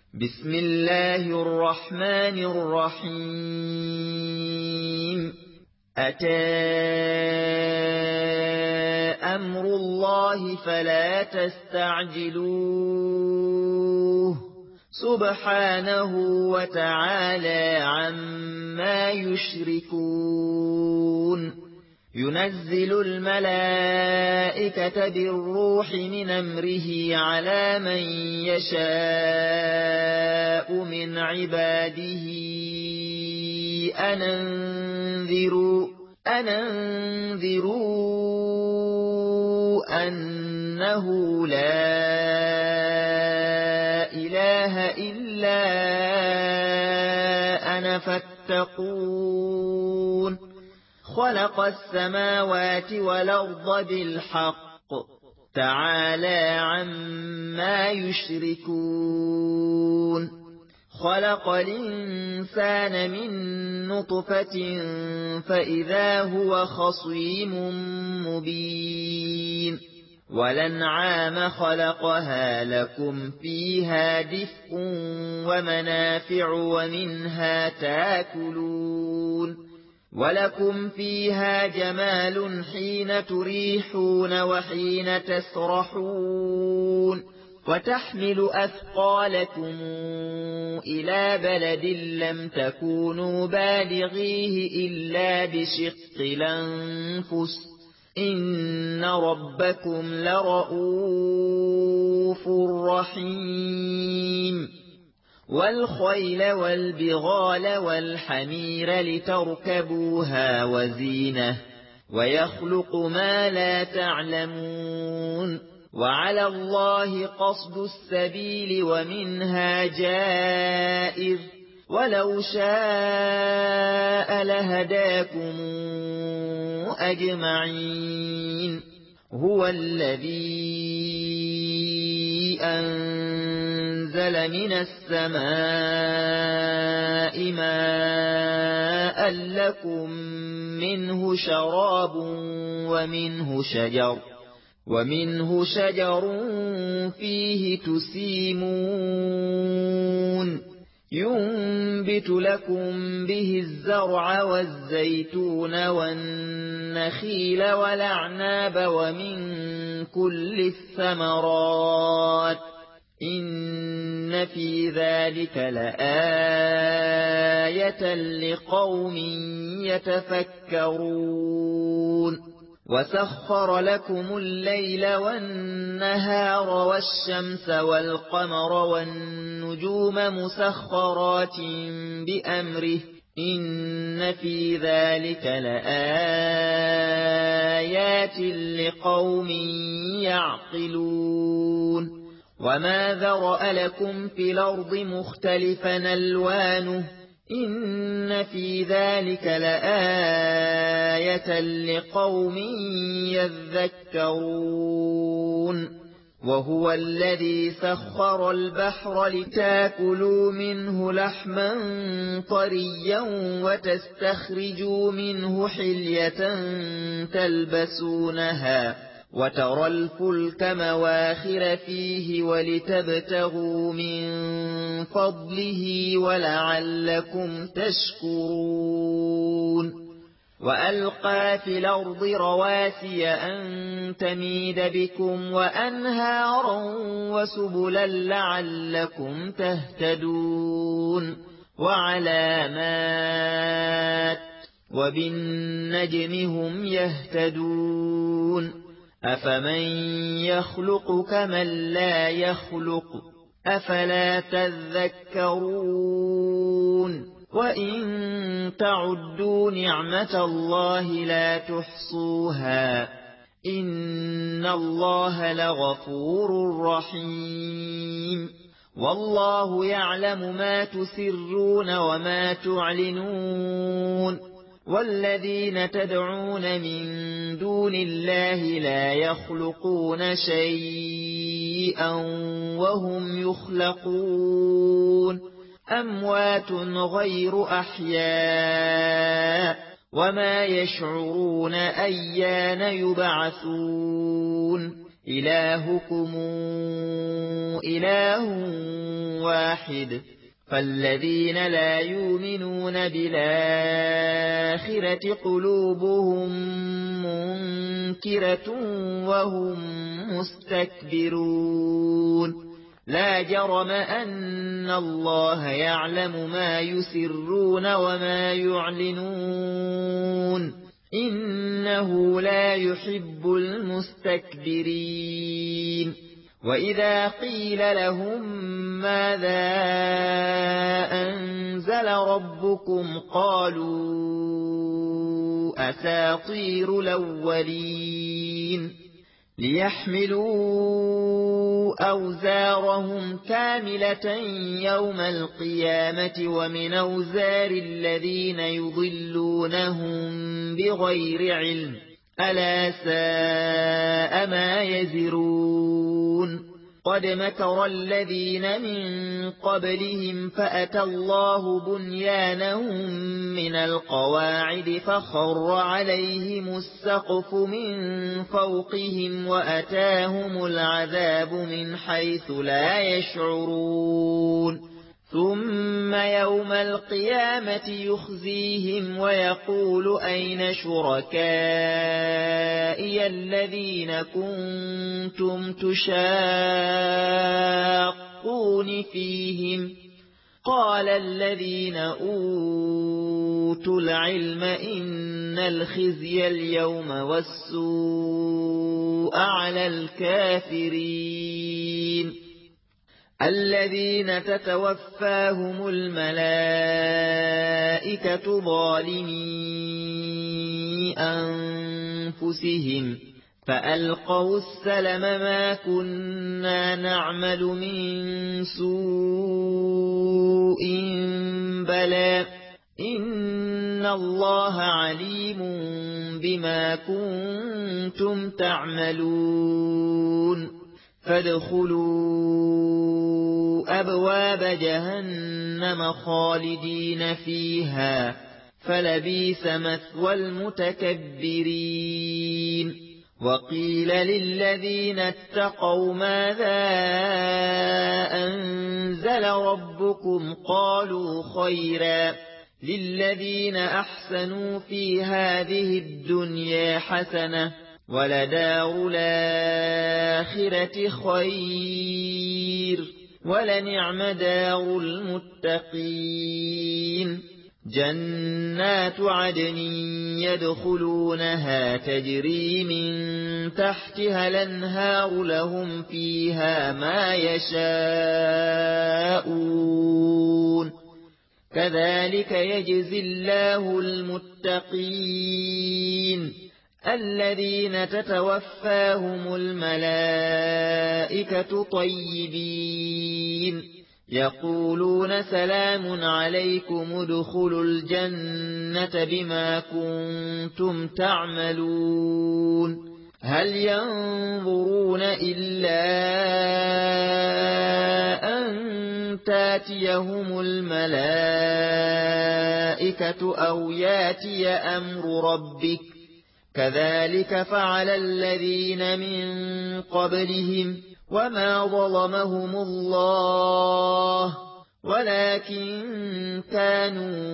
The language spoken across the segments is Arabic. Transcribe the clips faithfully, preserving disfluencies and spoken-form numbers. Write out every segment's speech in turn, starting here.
بسم الله الرحمن الرحيم أتى أمر الله فلا تستعجلوه سبحانه وتعالى عما يشركون ينزل الملائكة بالروح من أمره على من يشاء من عباده أن أنذروا أن أنذروا أنه لا إله إلا أنا فاتقون خلق السماوات والأرض بالحق تعالى عما يشركون خلق الإنسان من نطفة فإذا هو خصيم مبين والأنعام خلقها لكم فيها دفء ومنافع ومنها تاكلون ولكم فيها جمال حين تريحون وحين تسرحون وتحمل أثقالكم إلى بلد لم تكونوا بالغيه إلا بشق الأنفس إن ربكم لرؤوف رحيم والخيل والبغال والحمير لتركبوها وزينة ويخلق ما لا تعلمون وعلى الله قصد السبيل ومنها جائر ولو شاء لهداكم أجمعين هو الذي أنزل من السماء ماء لكم منه شراب ومنه شجر ومنه شجر فيه تسيمون ينبت لكم به الزرع والزيتون والنخيل والأعناب ومن كل الثمرات إن في ذلك لآية لقوم يتفكرون وسخر لكم الليل والنهار والشمس والقمر والنجوم مسخرات بأمره إن في ذلك لآيات لقوم يعقلون وما ذرأ لكم في الأرض مختلفا ألوانه إن في ذلك لآية لقوم يذكرون وهو الذي سخر البحر لتاكلوا منه لحما طريا وتستخرجوا منه حلية تلبسونها وترى الفلك مواخر فيه ولتبتغوا من فضله ولعلكم تشكرون وألقى في الأرض رواسي أن تميد بكم وأنهارا وسبلا لعلكم تهتدون وعلامات وبالنجم هم يهتدون أفمن يخلق كمن لا يخلق أفلا تذكرون وإن تعدوا نعمة الله لا تحصوها إن الله لغفور رحيم والله يعلم ما تسرون وما تعلنون والذين تدعون من دون الله لا يخلقون شيئا وهم يخلقون أموات غير أحياء وما يشعرون أيان يبعثون إلهكم إله واحد. فالذين لا يؤمنون بالآخرة قلوبهم منكرة وهم مستكبرون. لا جرم أن الله يعلم ما يسرون وما يعلنون إنه لا يحب المستكبرين. وإذا قيل لهم ماذا أنزل ربكم قالوا أساطير الأولين. ليحملوا أوزارهم كاملة يوم القيامة ومن أوزار الذين يضلونهم بغير علم ألا ساء ما يزرون. قد مكر الذين من قبلهم فأتى الله بنيانهم من القواعد فخر عليهم السقف من فوقهم وأتاهم العذاب من حيث لا يشعرون. ثم يوم القيامة يخزيهم ويقول أين شركائي الذين كنتم تشاقون فيهم قال الذين أوتوا العلم إن الخزي اليوم والسوء على الكافرين الذين تتوفاهم الملائكة ظالمي أنفسهم فألقوا السلم ما كنا نعمل من سوء بلى إن الله عليم بما كنتم تعملون. فادخلوا أبواب جهنم خالدين فيها فلبئس مثوى المتكبرين. وقيل للذين اتقوا ماذا أنزل ربكم قالوا خيرا للذين أحسنوا في هذه الدنيا حسنة ولدار الآخرة خير ولنعم دار المتقين. جنات عدن يدخلونها تجري من تحتها الأنهار لهم فيها ما يشاءون كذلك يجزي الله المتقين الذين تتوفاهم الملائكة طيبين يقولون سلام عليكم ادخلوا الجنة بما كنتم تعملون. هل ينظرون إلا أن تاتيهم الملائكة أو ياتي أمر ربك كذلك فعل الذين من قبلهم وما ظلمهم الله ولكن كانوا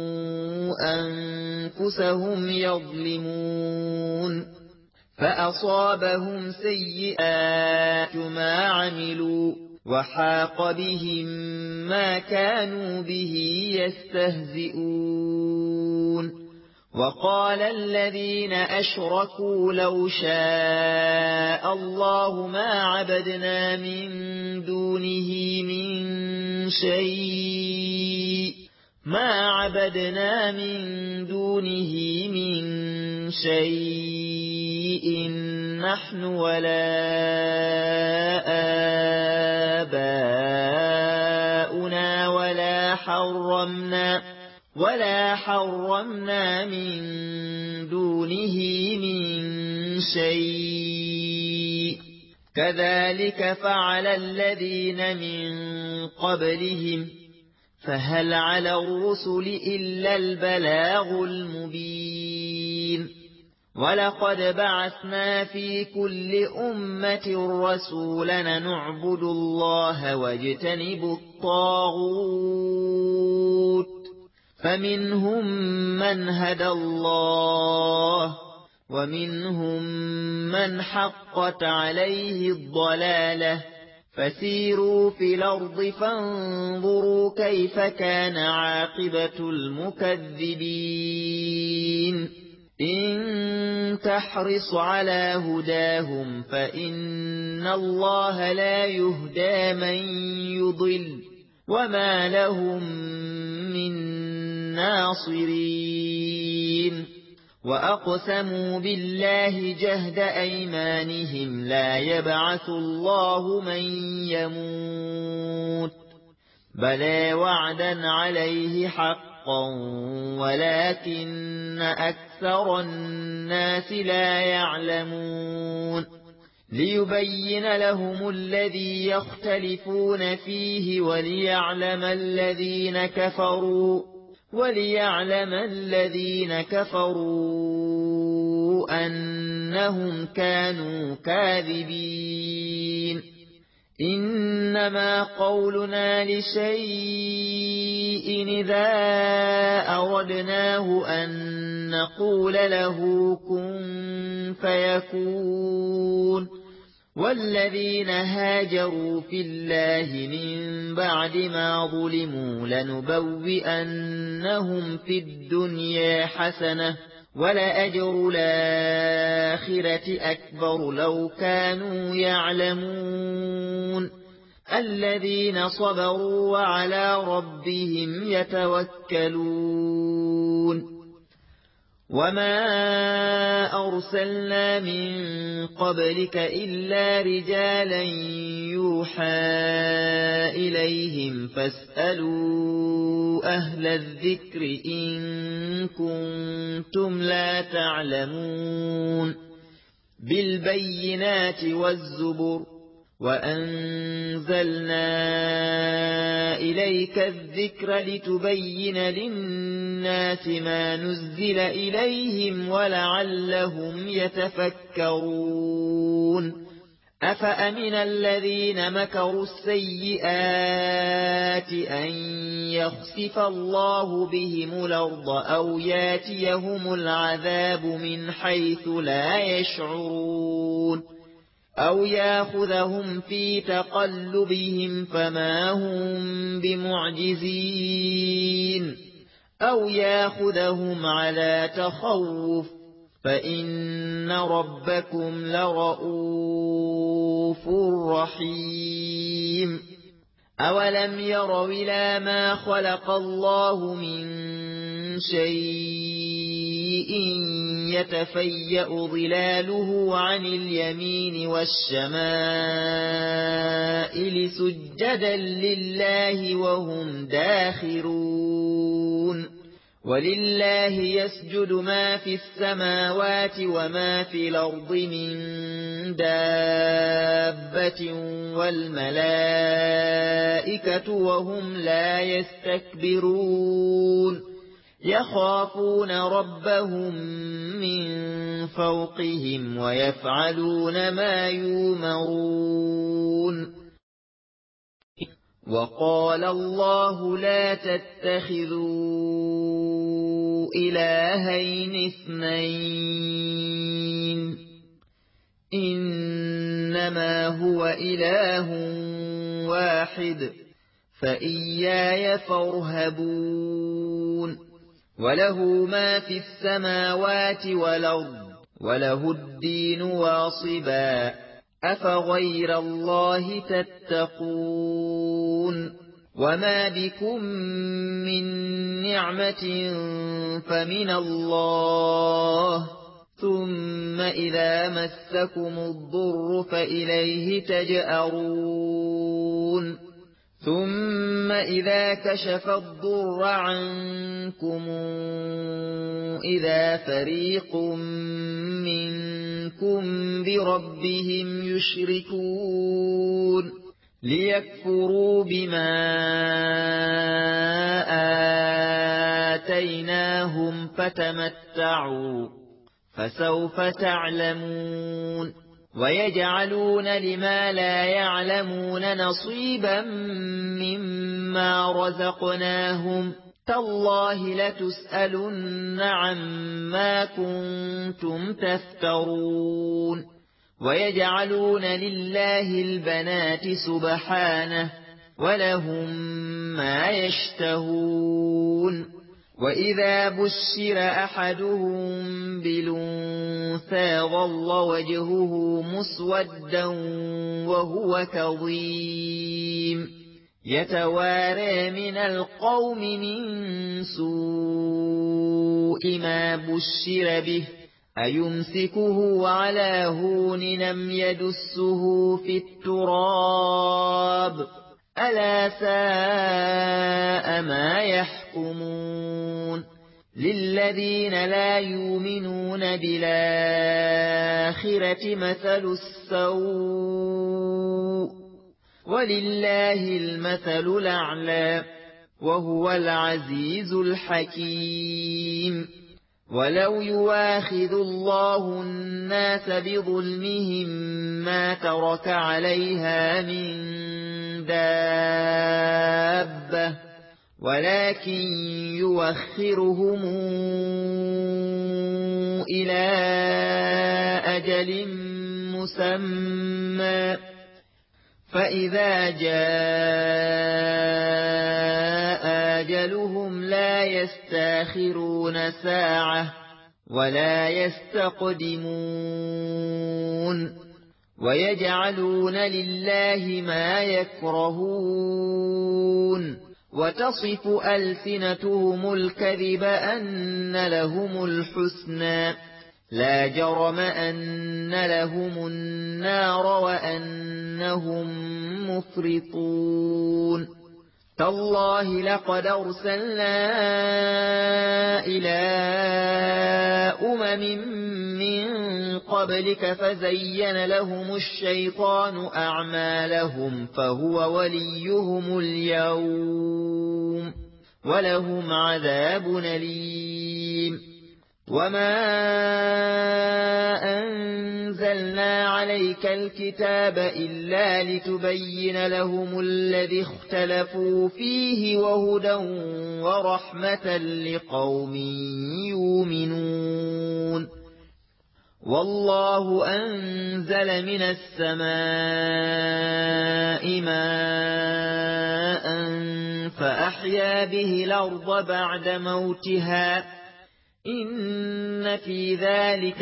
أنفسهم يظلمون. فأصابهم سيئات ما عملوا وحاق بهم ما كانوا به يستهزئون. وقال الذين أشركوا لو شاء الله ما عبدنا من دونه من شيء ما عبدنا من دونه من شيء نحن ولا آباؤنا ولا حرمنا ولا حرمنا من دونه من شيء كذلك فعل الذين من قبلهم فهل على الرسل إلا البلاغ المبين. ولقد بعثنا في كل أمة رسولا نعبد الله واجتنب الطاغوت فمنهم من هدى الله ومنهم من حقت عليه الضلالة فسيروا في الأرض فانظروا كيف كان عاقبة المكذبين إن تحرص على هداهم فإن الله لا يهدى من يضل وما لهم من ناصرين وأقسموا بالله جهد أيمانهم لا يبعث الله من يموت بلى وعدا عليه حقا ولكن أكثر الناس لا يعلمون ليبين لهم الذي يختلفون فيه وليعلم الذين كفروا وليعلم الذين كفروا أنهم كانوا كاذبين إنما قولنا لشيء إذا أردناه أن نقول له كن فيكون والذين هاجروا في الله من بعد ما ظلموا لنبوئنهم في الدنيا حسنة ولأجر الآخرة أكبر لو كانوا يعلمون الذين صبروا وعلى ربهم يتوكلون وما أرسلنا من قبلك إلا رجالا يوحى إليهم فاسألوا أهل الذكر إن كنتم لا تعلمون بالبينات والزبر وأنزلنا إليك الذكر لتبين للناس ما نزل إليهم ولعلهم يتفكرون أفأمن الذين مكروا السيئات أن يخسف الله بهم الأرض أو ياتيهم العذاب من حيث لا يشعرون أو ياخذهم في تقلبهم فما هم بمعجزين أو ياخذهم على تخوف فإن ربكم لرؤوف رحيم أولم يروا إلى ما خلق الله من شيء يتفيأ ظلاله عن اليمين والشمائل سجدا لله وهم داخرون ولله يسجد ما في السماوات وما في الأرض من دابة والملائكة وهم لا يستكبرون يخافون ربهم من فوقهم ويفعلون ما يؤمرون وقال الله لا تتخذوا إلهين اثنين إنما هو إله واحد فإياي فارهبون وله ما في السماوات والأرض وله الدين واصبا أفغير الله تتقون وما بكم من نعمة فمن الله ثم إذا مسكم الضر فإليه تجأرون ثم إذا كشف الضر عنكم إذا فريق منكم بربهم يشركون ليكفروا بما آتيناهم فتمتعوا فسوف تعلمون ويجعلون لما لا يعلمون نصيبا مما رزقناهم تالله لتسألن عما كنتم تفترون ويجعلون لله البنات سبحانه ولهم ما يشتهون وإذا بشر أحدهم بالأنثى ظل وجهه مسودا وهو كظيم يتوارى من القوم من سوء ما بشر به أيمسكه على هون لم يدسه في التراب ألا ساء ما يحكمون للذين لا يؤمنون بالآخرة مثل السوء ولله المثل الأعلى وهو العزيز الحكيم ولو يواخذ الله الناس بظلمهم ما ترك عليها من دابة ولكن يوخرهم إلى أجل مسمى فإذا جاء أجلهم لا يستاخرون ساعة ولا يستقدمون ويجعلون لله ما يكرهون وتصف ألسنتهم الكذب أن لهم الحسنى لا جرم أن لهم النار وأنهم مفرطون تالله لقد أرسلنا إلى أمم من قبلك فزين لهم الشيطان أعمالهم فهو وليهم اليوم ولهم عذاب أليم وما أنزلنا عليك الكتاب إلا لتبين لهم الذي اختلفوا فيه وهدى ورحمة لقوم يؤمنون والله أنزل من السماء ماء فأحيا به الأرض بعد موتها إن في ذلك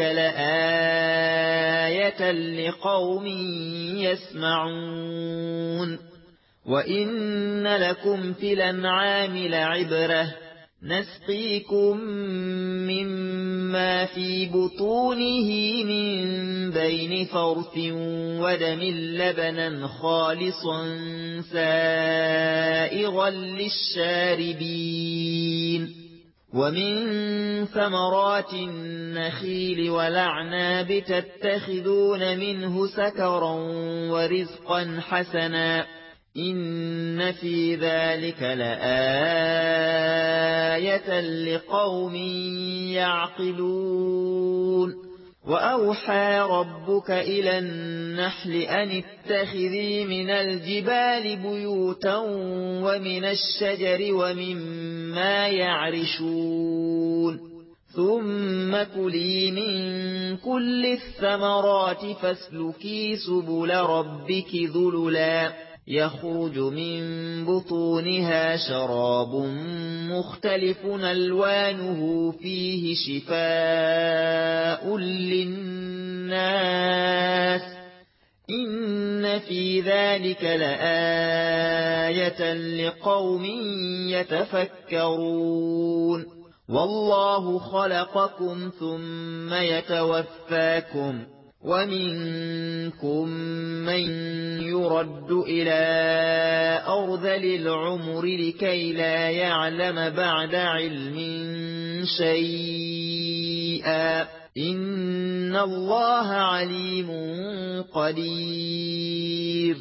لآية لقوم يسمعون وإن لكم في الأنعام لعبرة نسقيكم مما في بطونه من بين فرث ودم لبنا خالصا سائغا للشاربين ومن ثمرات النخيل والأعناب تتخذون منه سكرا ورزقا حسنا إن في ذلك لآية لقوم يعقلون وأوحى ربك إلى النحل أن اتخذي من الجبال بيوتا ومن الشجر ومما يعرشون ثم كلي من كل الثمرات فاسلكي سبل ربك ذللا يخرج من بطونها شراب مختلف ألوانه فيه شفاء للناس إن في ذلك لآية لقوم يتفكرون والله خلقكم ثم يتوفاكم ومنكم من يرد إلى أرذل العمر لكي لا يعلم بعد علم شيئا إن الله عليم قدير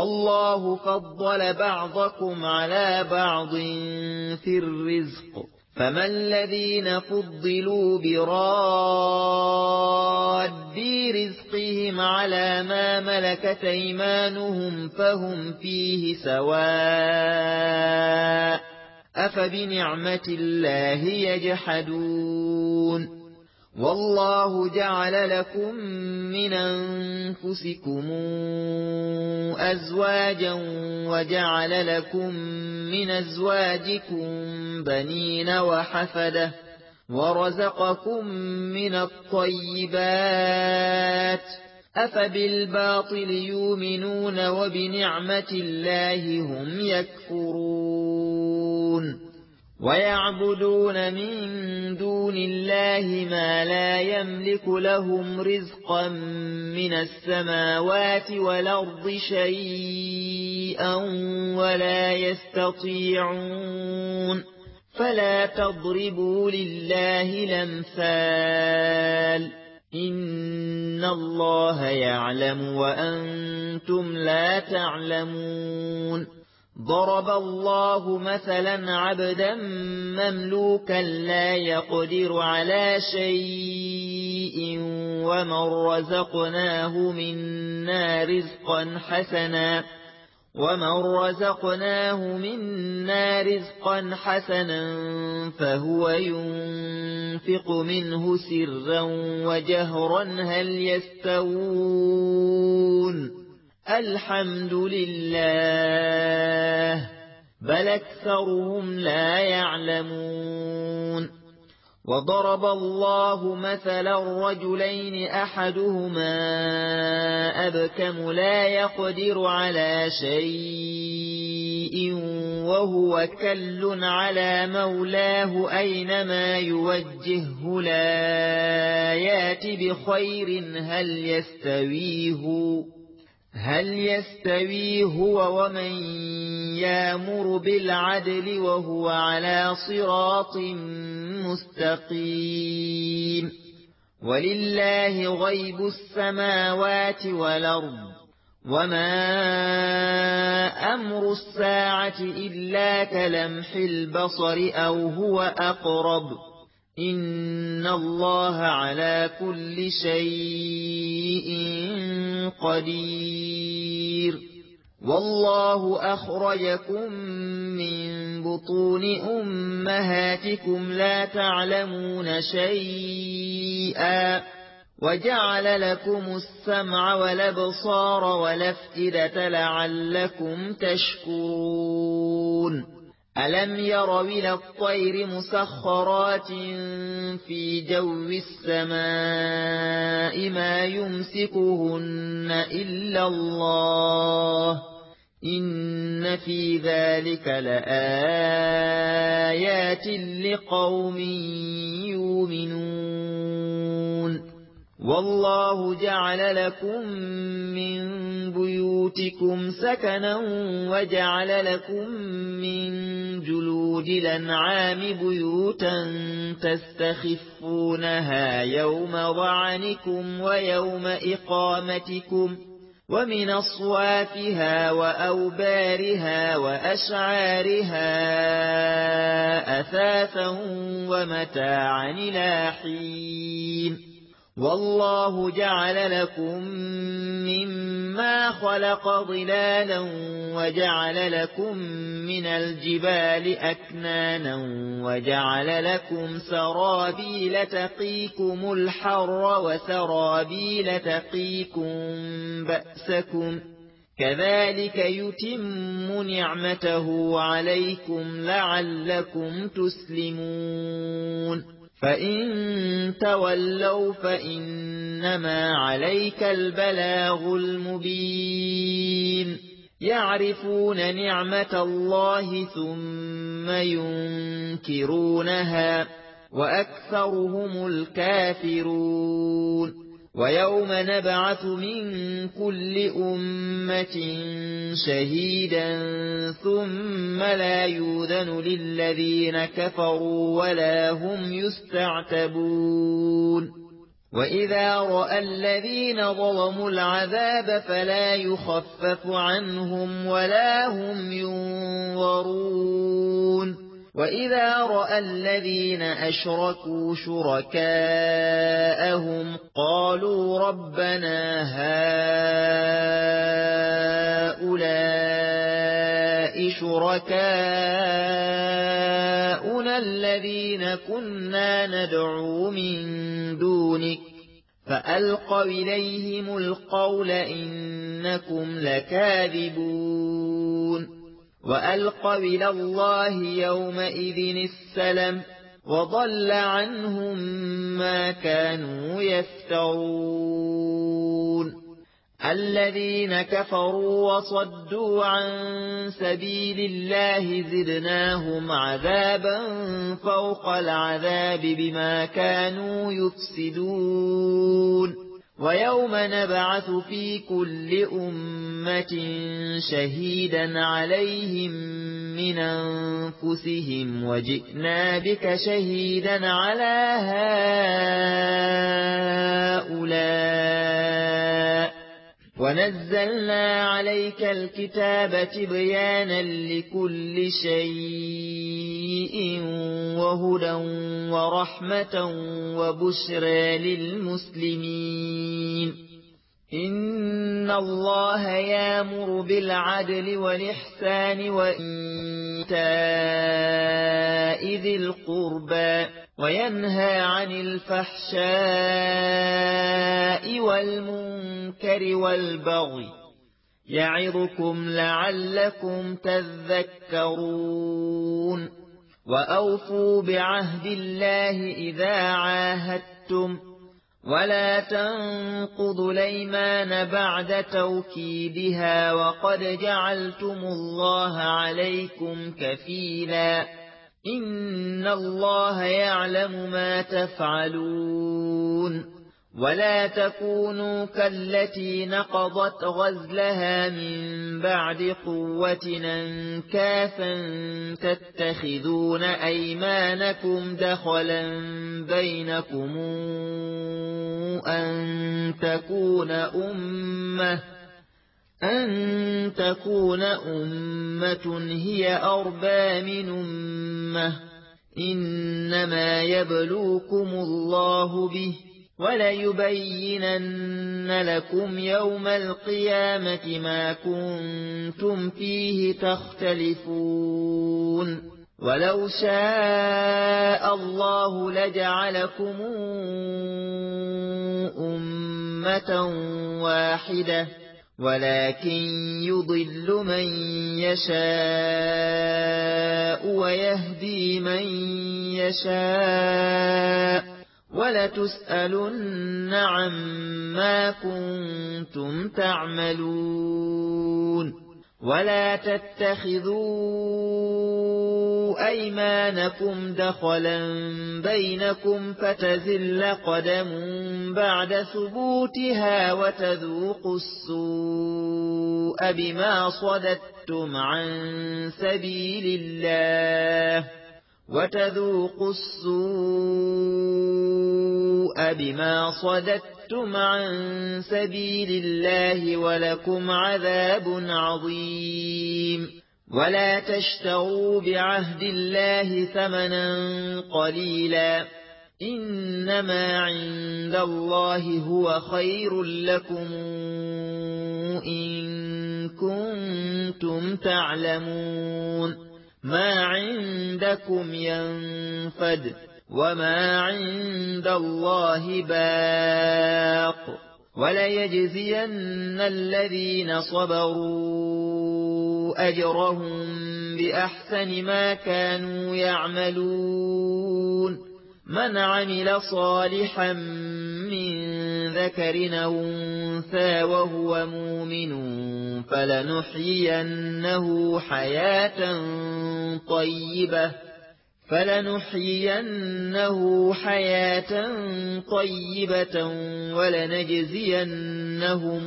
والله فضل بعضكم على بعض في الرزق فما الذين فضلوا براد رزقهم على ما ملكت أيمانهم فهم فيه سواء أفبنعمة الله يجحدون والله جعل لكم من أنفسكم أزواجا وجعل لكم من أزواجكم بنين وحفدة ورزقكم من الطيبات أفبالباطل يؤمنون وبنعمة الله هم يكفرون ويعبدون من دون الله ما لا يملك لهم رزقا من السماوات والأرض شيئا ولا يستطيعون فلا تضربوا لله الأمثال إن الله يعلم وأنتم لا تعلمون ضرب الله مثلا عبدا مملوكا لا يقدر على شيء ومن رزقناه منا رزقا حسنا ومن رزقناه منا رزقا حسنا فهو ينفق منه سرا وجهرا هل يستوون الحمد لله بل أكثرهم لا يعلمون وضرب الله مثلا رجلين أحدهما أبكم لا يقدر على شيء وهو كل على مولاه أينما يوجهه لا يأت بخير هل يستويه هل يستوي هو ومن يأمر بالعدل وهو على صراط مستقيم ولله غيب السماوات والأرض وما أمر الساعة إلا كلمح البصر أو هو أقرب إن الله على كل شيء قدير والله أخرجكم من بطون أمهاتكم لا تعلمون شيئا وجعل لكم السمع والأبصار والأفئدة لعلكم تشكرون ألم يروا إلى الطير مسخرات في جو السماء ما يمسكهن إلا الله إن في ذلك لآيات لقوم يؤمنون والله جعل لكم من بيوتكم سكنا وجعل لكم من جلود الأنعام بيوتا تستخفونها يوم ظعنكم ويوم إقامتكم ومن أصوافها وأوبارها وأشعارها أثاثا ومتاعا إلى حين والله جعل لكم مما خلق ظلالا وجعل لكم من الجبال أكنانا وجعل لكم سرابيل تقيكم الحر وسرابيل تقيكم بأسكم كذلك يتم نعمته عليكم لعلكم تسلمون فإن تولوا فإنما عليك البلاغ المبين يعرفون نعمة الله ثم ينكرونها وأكثرهم الكافرون ويوم نبعث من كل أمة شهيدا ثم لا يؤذن للذين كفروا ولا هم يستعتبون وإذا رأى الذين ظلموا العذاب فلا يخفف عنهم ولا هم ينظرون وإذا رأى الذين أشركوا شركاءهم قالوا ربنا هؤلاء شركاؤنا الذين كنا ندعو من دونك فألقوا إليهم القول إنكم لكاذبون وألقوا إلى الله يومئذ السلم وضل عنهم ما كانوا يفترون الذين كفروا وصدوا عن سبيل الله زدناهم عذابا فوق العذاب بما كانوا يفسدون ويوم نبعث في كل أمة شهيدا عليهم من أنفسهم وجئنا بك شهيدا على هؤلاء ونزلنا عليك الكتاب تبيانا لكل شيء وهدى ورحمة وبشرى للمسلمين إن الله يأمر بالعدل والإحسان وإيتاء ذي القربى وينهى عن الفحشاء والمنكر والبغي يعظكم لعلكم تذكرون وأوفوا بعهد الله إذا عاهدتم ولا تنقضوا الأيمان بعد توكيدها وقد جعلتم الله عليكم كفيلا إن الله يعلم ما تفعلون ولا تكونوا كالتي نقضت غزلها من بعد قوة أنكاثا تتخذون أيمانكم دخلا بينكم أن تكون أمة أن تكون أمة هي أربى من أمة إنما يبلوكم الله به وليبينن لكم يوم القيامة ما كنتم فيه تختلفون ولو شاء الله لجعلكم أمة واحدة ولكن يضل من يشاء ويهدي من يشاء ولتسألن عما كنتم تعملون ولا تتخذوا أيمانكم دخلا بينكم فتزل قدم بعد ثبوتها وتذوقوا السوء بما صددتم عن سبيل الله وتذوقوا السوء بما صددتم عن سبيل الله ولكم عذاب عظيم ولا تشتروا بعهد الله ثمنا قليلا إنما عند الله هو خير لكم إن كنتم تعلمون ما عندكم ينفد وما عند الله باق وليجزين الذين صبروا أجرهم بأحسن ما كانوا يعملون من عمل صالحا من ذكر أو أنثى وهو مؤمن فلنحيينه حياة طيبة فلنحيينه حياة طيبة ولنجزينهم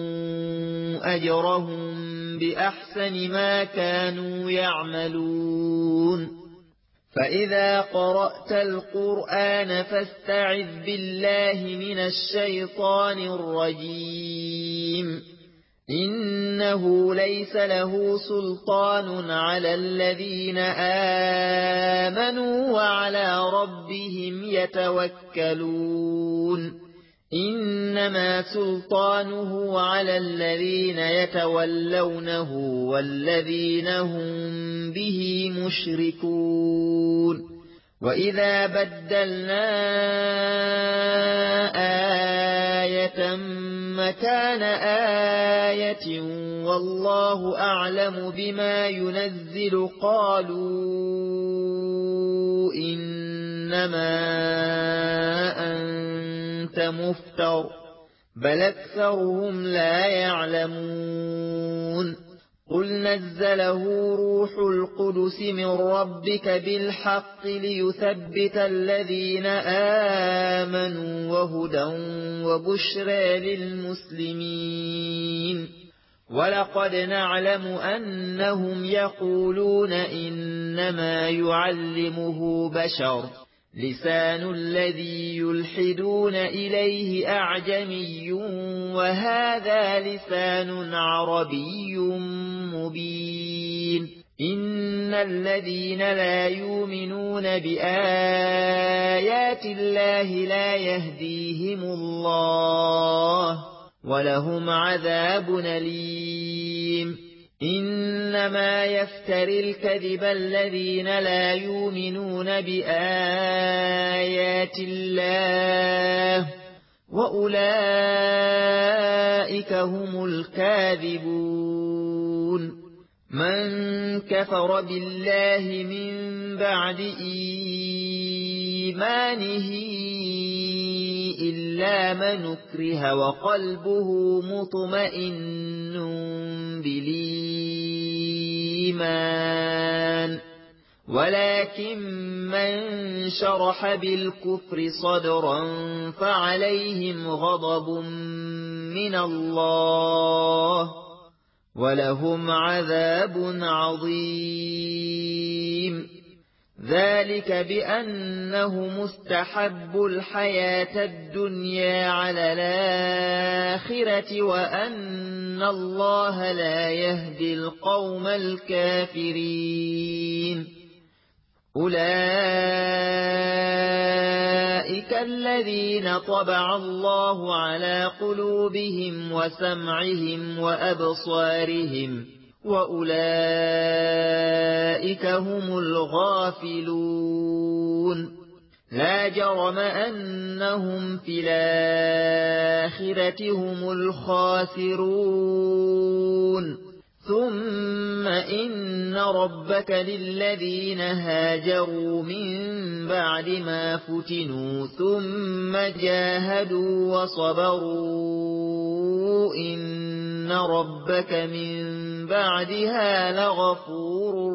أجرهم بأحسن ما كانوا يعملون فإذا قرأت القرآن فاستعذ بالله من الشيطان الرجيم إن إنه ليس له سلطان على الذين آمنوا وعلى ربهم يتوكلون إنما سلطانه على الذين يتولونه والذين هم به مشركون وإذا بدلنا آية مكان آية والله أعلم بما ينزل قالوا إنما أنت مفتر بل أكثرهم لا يعلمون قل نزله روح القدس من ربك بالحق ليثبت الذين آمنوا وهدى وبشرى للمسلمين ولقد نعلم أنهم يقولون إنما يعلمه بشر لسان الذي يلحدون إليه أعجمي وهذا لسان عربي مبين إن الذين لا يؤمنون بآيات الله لا يهديهم الله ولهم عذاب أليم إنما يفتري الكذب الذين لا يؤمنون بآيات الله وأولئك هم الكاذبون من كفر بالله من بعد إيمانه إلا من أكره وقلبه مطمئن بالإيمان ولكن من شرح بالكفر صدرا فعليهم غضب من الله ولهم عذاب عظيم ذلك بأنه مستحب الحياة الدنيا على الآخرة وأن الله لا يهدي القوم الكافرين أولئك الذين طبع الله على قلوبهم وسمعهم وأبصارهم وأولئك هم الغافلون لا جرم أنهم في الآخرة هم الخاسرون ثم إن ربك للذين هاجروا من بعد ما فتنوا ثم جاهدوا وصبروا إن ربك من بعدها لغفور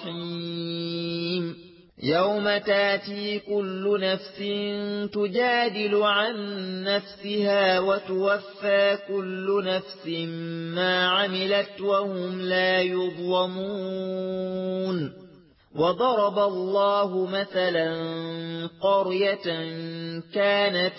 رحيم يوم تاتي كل نفس تجادل عن نفسها وتوفى كل نفس ما عملت وهم لا يظلمون وضرب الله مثلا قرية كانت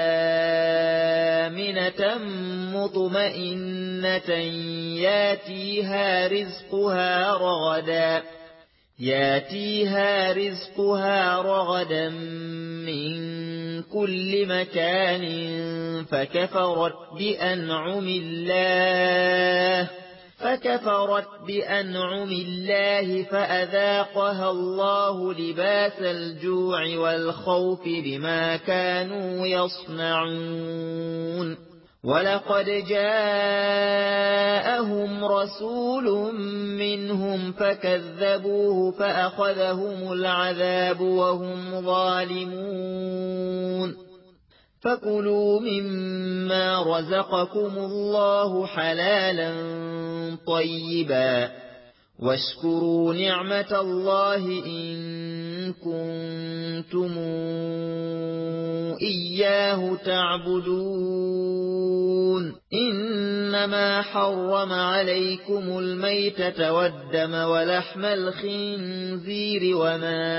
آمنة مطمئنة ياتيها رزقها رغدا ياتيها رزقها رغدا من كل مكان فكفرت بأنعم الله فكفرت بأنعم الله فأذاقها الله لباس الجوع والخوف بما كانوا يصنعون ولقد جاءهم رسول منهم فكذبوه فأخذهم العذاب وهم ظالمون فكلوا مما رزقكم الله حلالا طيبا واشكروا نعمة الله إن كنتم إياه تعبدون إنما حرم عليكم الميتة والدم ولحم الخنزير وما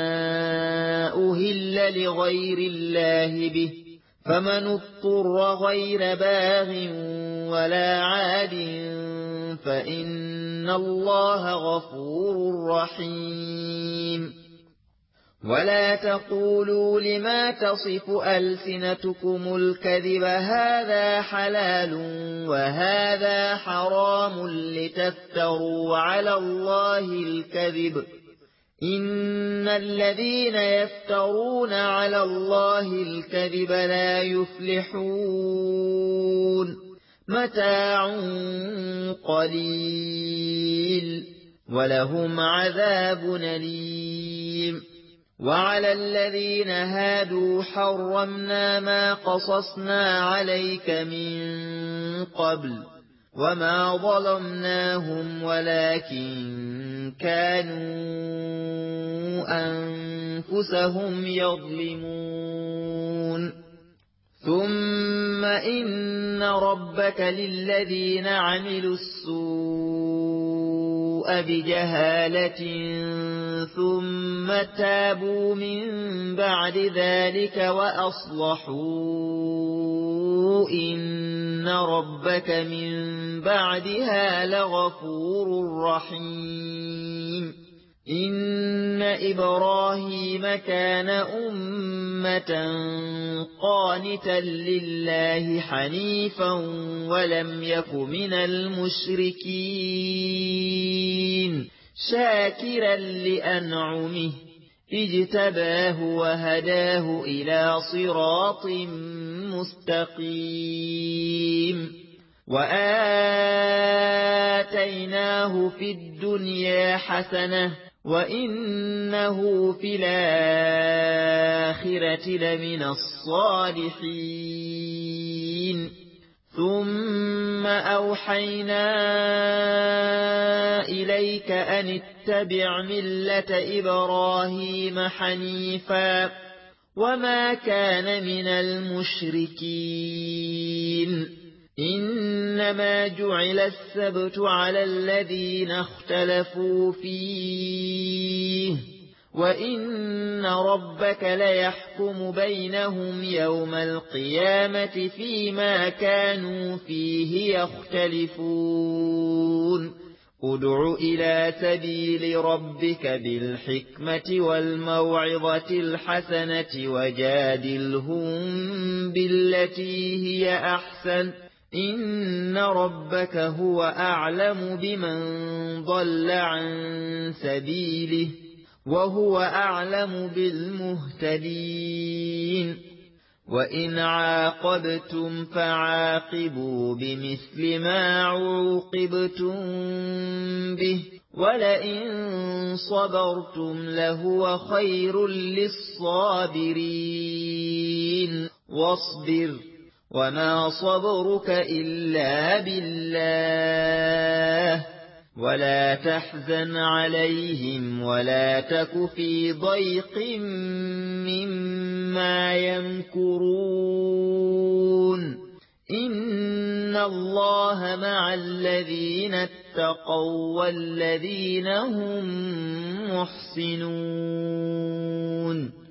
أهل لغير الله به فمن اضطر غير باغ ولا عاد فإن الله غفور رحيم ولا تقولوا لما تصف ألسنتكم الكذب هذا حلال وهذا حرام لتفتروا على الله الكذب إن الذين يفترون على الله الكذب لا يفلحون متاع قليل ولهم عذاب أليم وعلى الذين هادوا حرمنا ما قصصنا عليك من قبل وما ظلمناهم ولكن كانوا أنفسهم يظلمون ثم إن ربك للذين عملوا السوء بجهالة ثم تابوا من بعد ذلك وأصلحوا إن ربك من بعدها لغفور رحيم إن إبراهيم كان أمة قانتا لله حنيفا ولم يك من المشركين شاكرا لأنعمه اجتباه وهداه إلى صراط مستقيم وآتيناه في الدنيا حسنة وإنه في الآخرة لمن الصالحين ثم أوحينا إليك أن اتبع ملة إبراهيم حنيفا وما كان من المشركين إنما جعل السبت على الذين اختلفوا فيه وإن ربك ليحكم بينهم يوم القيامة فيما كانوا فيه يختلفون ادع إلى سبيل ربك بالحكمة والموعظة الحسنة وجادلهم بالتي هي أحسن إن ربك هو أعلم بمن ضل عن سبيله وهو أعلم بالمهتدين وإن عاقبتم فعاقبوا بمثل ما عوقبتم به ولئن صبرتم لهو خير للصابرين واصبر وما صبرك إلا بالله ولا تحزن عليهم ولا تك في ضيق مما يمكرون إن الله مع الذين اتقوا والذين هم محسنون